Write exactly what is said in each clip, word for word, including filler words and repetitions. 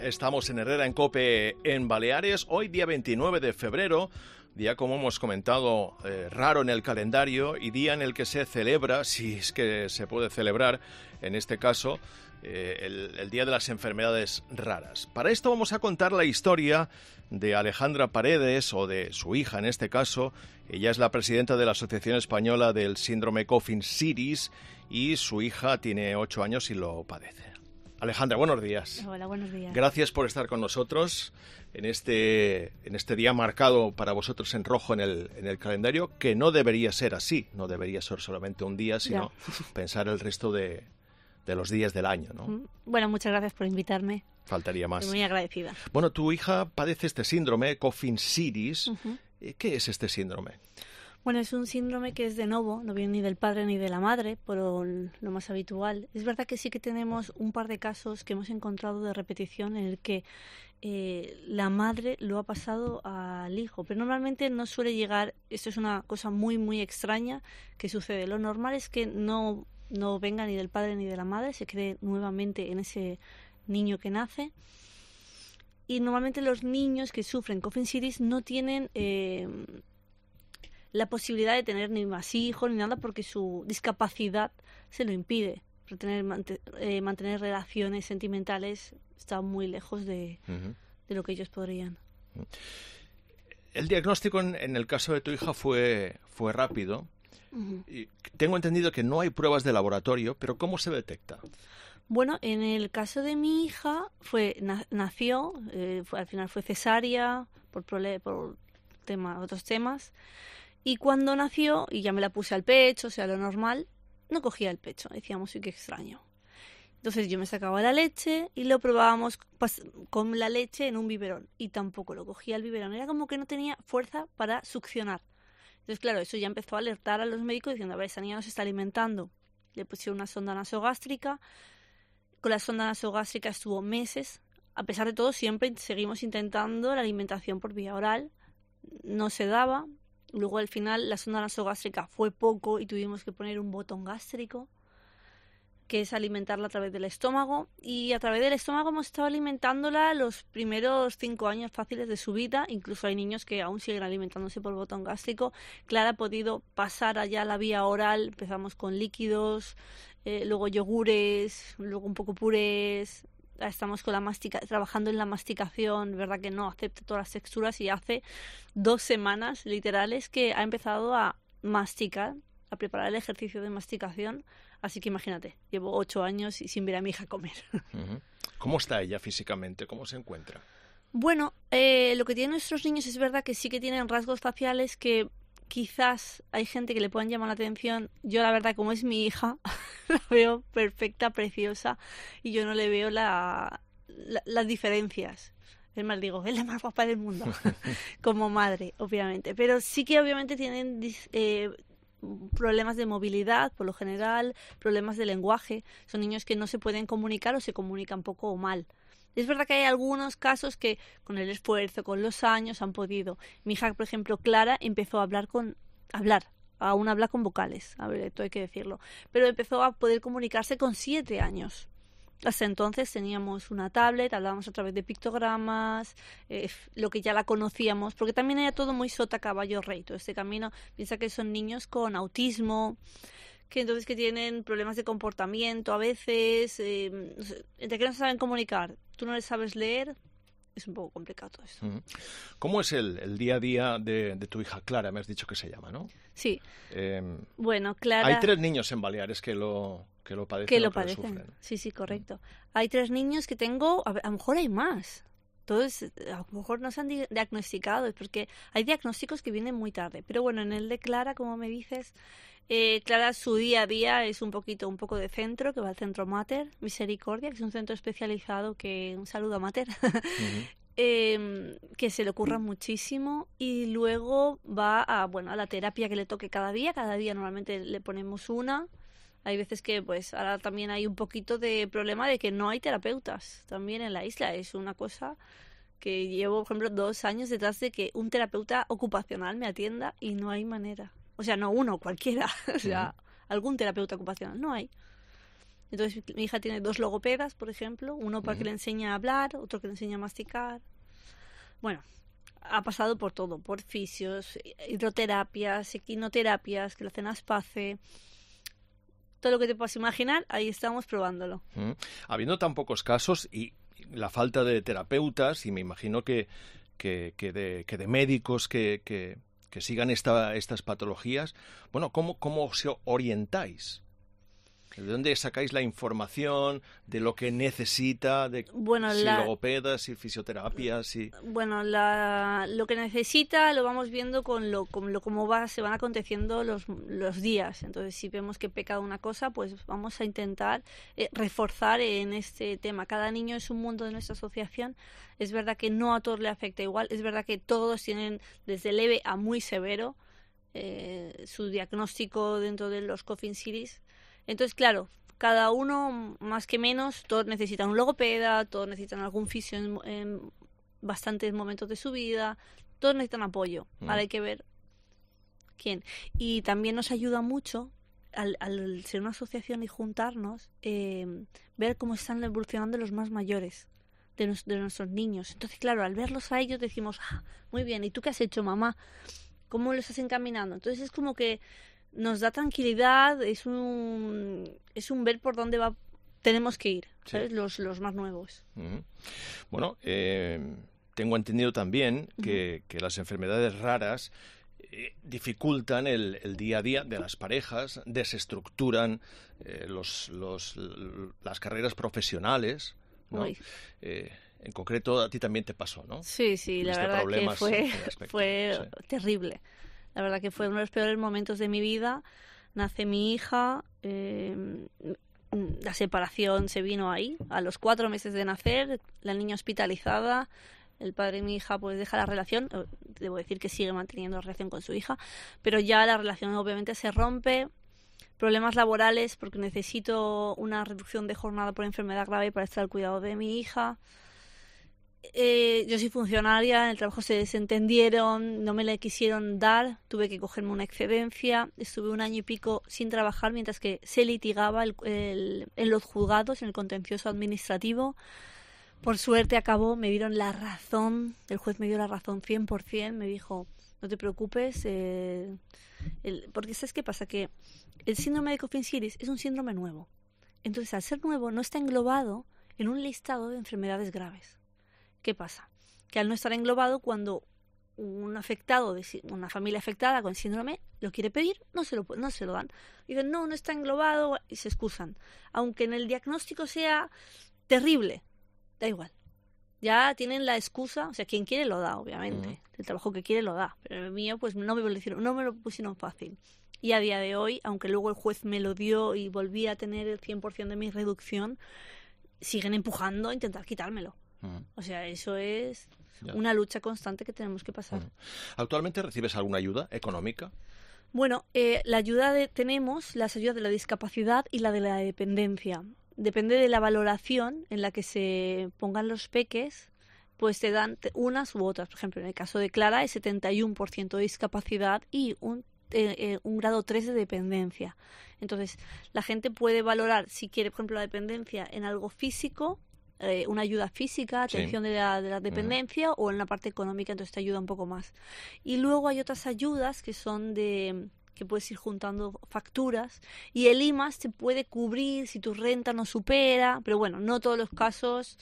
Estamos en Herrera en COPE en Baleares, hoy día veintinueve de febrero, día como hemos comentado eh, raro en el calendario y día en el que se celebra, si es que se puede celebrar en este caso, eh, el, el Día de las Enfermedades Raras. Para esto vamos a contar la historia de Alejandra Paredes, o de su hija en este caso. Ella es la presidenta de la Asociación Española del Síndrome Coffin Siris y su hija tiene ocho años y lo padece. Alejandra, buenos días. Hola, buenos días. Gracias por estar con nosotros en este, en este día marcado para vosotros en rojo en el, en el calendario, que no debería ser así, no debería ser solamente un día, sino ya. pensar el resto de, de los días del año, ¿no? Bueno, muchas gracias por invitarme. Faltaría más. Estoy muy agradecida. Bueno, tu hija padece este síndrome, Coffin Siris. Uh-huh. ¿Qué es este síndrome? Bueno, es un síndrome que es de novo, no viene ni del padre ni de la madre, por lo más habitual. Es verdad que sí que tenemos un par de casos que hemos encontrado de repetición en el que eh, la madre lo ha pasado al hijo, pero normalmente no suele llegar, esto es una cosa muy, muy extraña que sucede. Lo normal es que no, no venga ni del padre ni de la madre, se cree nuevamente en ese niño que nace. Y normalmente los niños que sufren Coffin Siris no tienen Eh, la posibilidad de tener ni más hijos ni nada porque su discapacidad se lo impide. Tener, mant- eh, mantener relaciones sentimentales está muy lejos de, uh-huh. de lo que ellos podrían. El diagnóstico en, en el caso de tu hija fue, fue rápido. Uh-huh. Y tengo entendido que no hay pruebas de laboratorio, pero ¿cómo se detecta? Bueno, en el caso de mi hija fue na- nació, eh, fue, al final fue cesárea por, prole- por tema, otros temas. Y cuando nació, y ya me la puse al pecho, o sea, lo normal, no cogía el pecho. Decíamos, sí, qué extraño. Entonces yo me sacaba la leche y lo probábamos pas- con la leche en un biberón. Y tampoco lo cogía el biberón. Era como que no tenía fuerza para succionar. Entonces, claro, eso ya empezó a alertar a los médicos diciendo, a ver, esa niña no se está alimentando. Le pusieron una sonda nasogástrica. Con la sonda nasogástrica estuvo meses. A pesar de todo, siempre seguimos intentando la alimentación por vía oral. No se daba. Luego al final la sonda nasogástrica fue poco y tuvimos que poner un botón gástrico, que es alimentarla a través del estómago. Y a través del estómago hemos estado alimentándola los primeros cinco años fáciles de su vida. Incluso hay niños que aún siguen alimentándose por botón gástrico. Clara ha podido pasar allá a la vía oral. Empezamos con líquidos, eh, luego yogures, luego un poco purés. Estamos con la mastica, trabajando en la masticación, verdad que no acepta todas las texturas y hace dos semanas literales que ha empezado a masticar, a preparar el ejercicio de masticación, así que imagínate, llevo ocho años y sin ver a mi hija comer. Uh-huh. ¿Cómo está ella físicamente? ¿Cómo se encuentra? Bueno, eh, lo que tienen nuestros niños es verdad que sí que tienen rasgos faciales que quizás hay gente que le puedan llamar la atención. Yo la verdad, como es mi hija, la veo perfecta, preciosa, y yo no le veo la, la, las diferencias. Es más, digo, es la más guapa del mundo, como madre, obviamente. Pero sí que obviamente tienen eh, problemas de movilidad, por lo general, problemas de lenguaje. Son niños que no se pueden comunicar o se comunican poco o mal. Es verdad que hay algunos casos que con el esfuerzo, con los años han podido. Mi hija, por ejemplo, Clara, empezó a hablar con hablar, aún habla con vocales, a ver, esto hay que decirlo, pero empezó a poder comunicarse con siete años. Hasta entonces teníamos una tablet, hablábamos a través de pictogramas, eh, lo que ya la conocíamos, porque también era todo muy sota caballo rey. Todo este camino, piensa que son niños con autismo, que entonces que tienen problemas de comportamiento a veces, eh, no sé, entre que no se saben comunicar, tú no les sabes leer, es un poco complicado todo esto. ¿Cómo es el, el día a día de, de tu hija Clara? Me has dicho que se llama, ¿no? Sí. Eh, bueno, Clara... Hay tres niños en Baleares que lo, que lo padecen. Que lo o que padecen, lo sufren. Sí, sí, correcto. Mm. Hay tres niños que tengo, a, ver, a lo mejor hay más. Entonces, a lo mejor no se han di- diagnosticado, porque hay diagnósticos que vienen muy tarde. Pero bueno, en el de Clara, como me dices, eh, Clara, su día a día es un poquito, un poco de centro, que va al centro Mater, Misericordia, que es un centro especializado que, un saludo a Mater, uh-huh. eh, que se le ocurra muchísimo, y luego va a, bueno, a la terapia que le toque cada día. Cada día normalmente le ponemos una. Hay veces que, pues, ahora también hay un poquito de problema de que no hay terapeutas también en la isla. Es una cosa que llevo, por ejemplo, dos años detrás de que un terapeuta ocupacional me atienda y no hay manera. O sea, no uno, cualquiera. O sea, uh-huh. algún terapeuta ocupacional. No hay. Entonces mi hija tiene dos logopedas, por ejemplo, uno para uh-huh. que le enseñe a hablar, otro que le enseña a masticar. Bueno, ha pasado por todo, por fisios, hidroterapias, equinoterapias, que le hacen aspace. Todo lo que te puedas imaginar, ahí estamos probándolo. Uh-huh. Habiendo tan pocos casos y la falta de terapeutas, y me imagino que, que, que, de, que de médicos que, que, que sigan esta, estas patologías, bueno, ¿cómo, cómo os orientáis? ¿De dónde sacáis la información de lo que necesita, de bueno, si la, logopedas, si fisioterapia, si... Bueno, la, lo que necesita lo vamos viendo con lo, con lo cómo va, se van aconteciendo los, los días. Entonces, si vemos que peca una cosa, pues vamos a intentar eh, reforzar en este tema. Cada niño es un mundo de nuestra asociación. Es verdad que no a todos le afecta igual. Es verdad que todos tienen desde leve a muy severo eh, su diagnóstico dentro de los Coffin Cities. Entonces, claro, cada uno, más que menos, todos necesitan un logopeda, todos necesitan algún fisio en, en bastantes momentos de su vida, todos necesitan apoyo. Mm. Ahora hay que ver quién. Y también nos ayuda mucho, al, al ser una asociación y juntarnos, eh, ver cómo están evolucionando los más mayores de, nos, de nuestros niños. Entonces, claro, al verlos a ellos decimos, ah, muy bien, ¿y tú qué has hecho, mamá? ¿Cómo lo estás encaminando? Entonces es como que nos da tranquilidad, es un es un ver por dónde va tenemos que ir, ¿sabes? Sí. Los, los más nuevos. Uh-huh. Bueno, eh, tengo entendido también que, uh-huh. que las enfermedades raras eh, dificultan el, el día a día de las parejas, desestructuran eh, los, los, las carreras profesionales, ¿no? Eh, en concreto, a ti también te pasó, ¿no? Sí, sí, la verdad que fue, fue sí. terrible. La verdad que fue uno de los peores momentos de mi vida. Nace mi hija, eh, la separación se vino ahí. A los cuatro meses de nacer, la niña hospitalizada, el padre de mi hija pues deja la relación. Debo decir que sigue manteniendo la relación con su hija, pero ya la relación obviamente se rompe. Problemas laborales porque necesito una reducción de jornada por enfermedad grave para estar al cuidado de mi hija. Eh, yo soy funcionaria, en el trabajo se desentendieron, no me la quisieron dar, tuve que cogerme una excedencia, estuve un año y pico sin trabajar mientras que se litigaba el, el, en los juzgados, en el contencioso administrativo. Por suerte acabó, me dieron la razón, el juez me dio la razón cien por ciento, me dijo, no te preocupes, eh, el, porque ¿sabes qué pasa? Que el síndrome de Coffin Siris es un síndrome nuevo, entonces al ser nuevo no está englobado en un listado de enfermedades graves. ¿Qué pasa? Que al no estar englobado, cuando un afectado, de, una familia afectada con síndrome, lo quiere pedir, no se lo, no se lo dan. Dicen, no, no está englobado y se excusan. Aunque en el diagnóstico sea terrible, da igual. Ya tienen la excusa, o sea, quien quiere lo da, obviamente. Uh-huh. El trabajo que quiere lo da. Pero el mío, pues no me lo hicieron, no me lo pusieron fácil. Y a día de hoy, aunque luego el juez me lo dio y volví a tener el cien por ciento de mi reducción, siguen empujando a intentar quitármelo. Uh-huh. O sea, eso es ya. una lucha constante que tenemos que pasar. Uh-huh. ¿Actualmente recibes alguna ayuda económica? Bueno, eh, la ayuda de, tenemos las ayudas de la discapacidad y la de la dependencia. Depende de la valoración en la que se pongan los peques, pues te dan unas u otras. Por ejemplo, en el caso de Clara es setenta y uno por ciento de discapacidad y un, eh, eh, un grado tres de dependencia. Entonces, la gente puede valorar si quiere, por ejemplo, la dependencia en algo físico, Eh, una ayuda física, atención sí. de, la, de la dependencia uh-huh. o en la parte económica, entonces te ayuda un poco más. Y luego hay otras ayudas que son de que puedes ir juntando facturas y el I M A S te puede cubrir si tu renta no supera, pero bueno, no todos los casos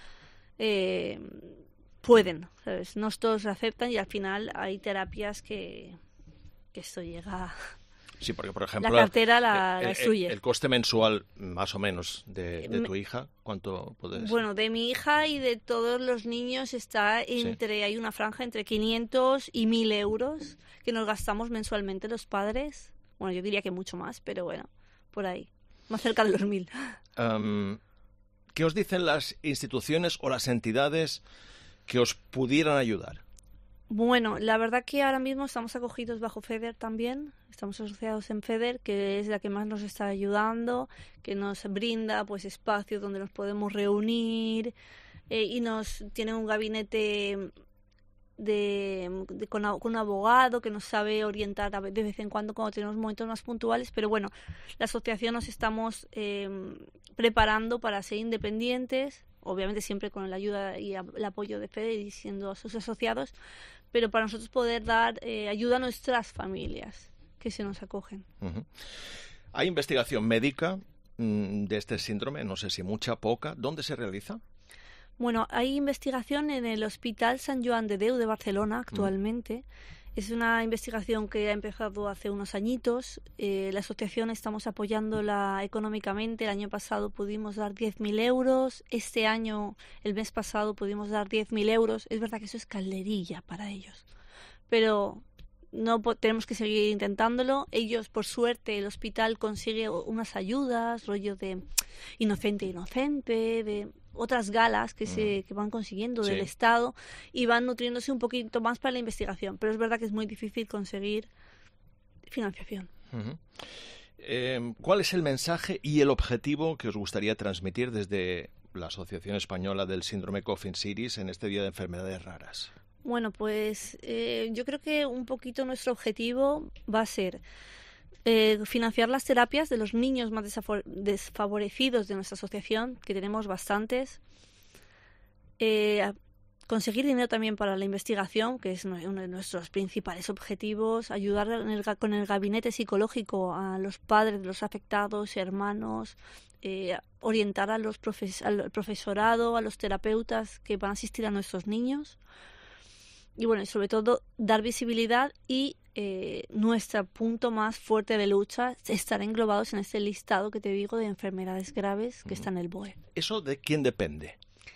eh, pueden, ¿sabes? No todos lo aceptan y al final hay terapias que, que esto llega... Sí, porque, por ejemplo, la cartera la, el, la suya. El, el coste mensual, más o menos, de, de tu hija, ¿cuánto puede ser? Bueno, de mi hija y de todos los niños está entre, sí. hay una franja entre quinientos y mil euros que nos gastamos mensualmente los padres. Bueno, yo diría que mucho más, pero bueno, por ahí, más cerca de los mil. Um, ¿Qué os dicen las instituciones o las entidades que os pudieran ayudar? Bueno, la verdad que ahora mismo estamos acogidos bajo FEDER también, estamos asociados en FEDER, que es la que más nos está ayudando, que nos brinda pues espacios donde nos podemos reunir eh, y nos tiene un gabinete de, de con, con un abogado que nos sabe orientar de vez en cuando cuando tenemos momentos más puntuales, pero bueno, la asociación nos estamos eh, preparando para ser independientes, obviamente siempre con la ayuda y el apoyo de Fede y siendo sus asociados, pero para nosotros poder dar eh, ayuda a nuestras familias que se nos acogen. Uh-huh. ¿Hay investigación médica mmm, de este síndrome? No sé si mucha, poca. ¿Dónde se realiza? Bueno, hay investigación en el Hospital Sant Joan de Déu de Barcelona actualmente. Uh-huh. Es una investigación que ha empezado hace unos añitos. Eh, la asociación estamos apoyándola económicamente. El año pasado pudimos dar diez mil euros. Este año, el mes pasado, pudimos dar diez mil euros. Es verdad que eso es calderilla para ellos. Pero no tenemos que seguir intentándolo. Ellos, por suerte, el hospital consigue unas ayudas, rollo de Inocente Inocente, de otras galas que se que van consiguiendo del sí. Estado, y van nutriéndose un poquito más para la investigación, pero es verdad que es muy difícil conseguir financiación. Uh-huh. Eh, ¿Cuál es el mensaje y el objetivo que os gustaría transmitir desde la Asociación Española del Síndrome Coffin-Siris en este Día de Enfermedades Raras? Bueno, pues eh, yo creo que un poquito nuestro objetivo va a ser Eh, financiar las terapias de los niños más desfavorecidos de nuestra asociación, que tenemos bastantes, eh, conseguir dinero también para la investigación, que es uno de nuestros principales objetivos, ayudar en el, con el gabinete psicológico a los padres de los afectados, hermanos, eh, orientar a los profes- al profesorado, a los terapeutas que van a asistir a nuestros niños. Y bueno, y sobre todo dar visibilidad y eh, nuestro punto más fuerte de lucha es estar englobados en este listado que te digo de enfermedades graves que está en el B O E. ¿Eso de quién depende?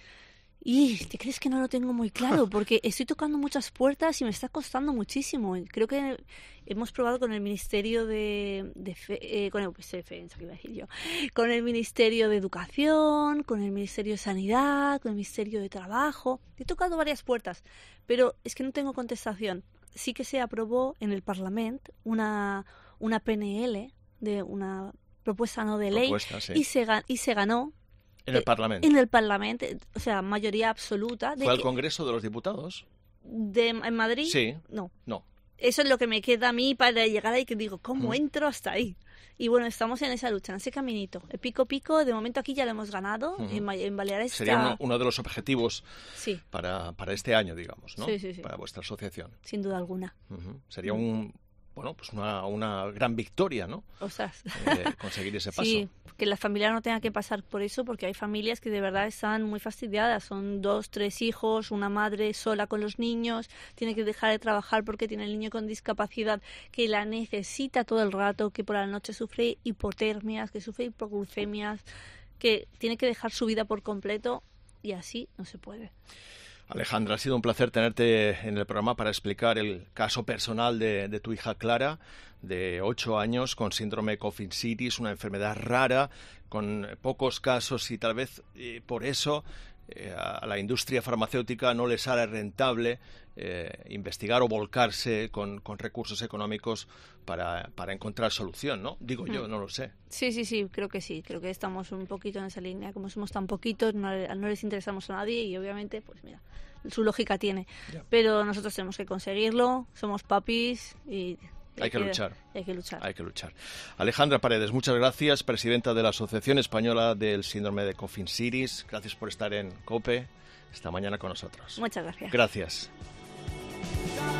Y te crees que no lo tengo muy claro, porque estoy tocando muchas puertas y me está costando muchísimo. Creo que hemos probado con el Ministerio de, de Fe, eh, con el Ministerio de Defensa, que iba a decir yo, con el Ministerio de Educación, con el Ministerio de Sanidad, con el Ministerio de Trabajo. He tocado varias puertas, pero es que no tengo contestación. Sí que se aprobó en el Parlamento una, una P N L, de una propuesta no de ley, propuesta, sí. y, se, y se ganó. En el Parlamento. En el Parlamento, o sea, mayoría absoluta. ¿Fue al Congreso de los Diputados? De, ¿En Madrid? Sí. No. No. Eso es lo que me queda a mí para llegar ahí, que digo, ¿cómo mm. entro hasta ahí? Y bueno, estamos en esa lucha, en ese caminito. El pico pico, de momento aquí ya lo hemos ganado. Uh-huh. En, en Baleares sería está... uno, uno de los objetivos sí. para, para este año, digamos, ¿no? Sí, sí, sí. Para vuestra asociación. Sin duda alguna. Uh-huh. Sería uh-huh. un... Bueno, pues una, una gran victoria, ¿no? Ostras. Eh, conseguir ese paso. Sí, que la familia no tenga que pasar por eso, porque hay familias que de verdad están muy fastidiadas. Son dos, tres hijos, una madre sola con los niños, tiene que dejar de trabajar porque tiene el niño con discapacidad, que la necesita todo el rato, que por la noche sufre hipotermias, que sufre hipoglucemias, que tiene que dejar su vida por completo, y así no se puede. Alejandra, ha sido un placer tenerte en el programa para explicar el caso personal de, de tu hija Clara, de ocho años, con síndrome Coffin-Siris, una enfermedad rara, con pocos casos y tal vez eh, por eso eh, a la industria farmacéutica no le sale rentable eh, investigar o volcarse con, con recursos económicos para, para encontrar solución, ¿no? Digo yo, no lo sé. Sí, sí, sí, creo que sí. Creo que estamos un poquito en esa línea. Como somos tan poquitos, no, no les interesamos a nadie y obviamente, pues mira, su lógica tiene. Ya. Pero nosotros tenemos que conseguirlo, somos papis y... Hay, hay que, que luchar. Hay que luchar. Hay que luchar. Alejandra Paredes, muchas gracias, presidenta de la Asociación Española del Síndrome de Coffin-Siris. Gracias por estar en COPE esta mañana con nosotros. Muchas gracias. Gracias.